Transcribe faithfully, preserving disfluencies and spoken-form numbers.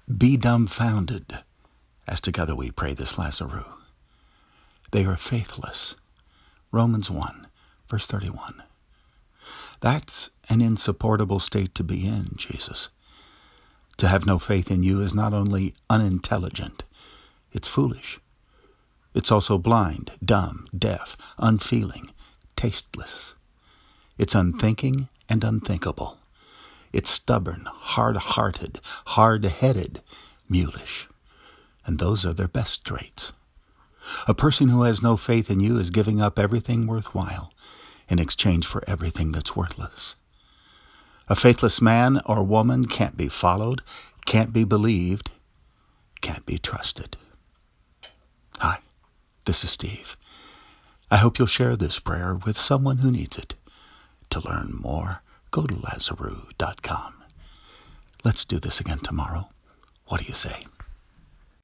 Be dumbfounded, as together we pray this Lazarus. They are faithless. Romans one, verse thirty-one. That's an insupportable state to be in, Jesus. To have no faith in you is not only unintelligent, it's foolish. It's also blind, dumb, deaf, unfeeling, tasteless. It's unthinking and unthinkable. It's stubborn, hard-hearted, hard-headed, mulish. And those are their best traits. A person who has no faith in you is giving up everything worthwhile in exchange for everything that's worthless. A faithless man or woman can't be followed, can't be believed, can't be trusted. Hi, this is Steve. I hope you'll share this prayer with someone who needs it. To learn more, go to Lazarus dot com. Let's do this again tomorrow. What do you say?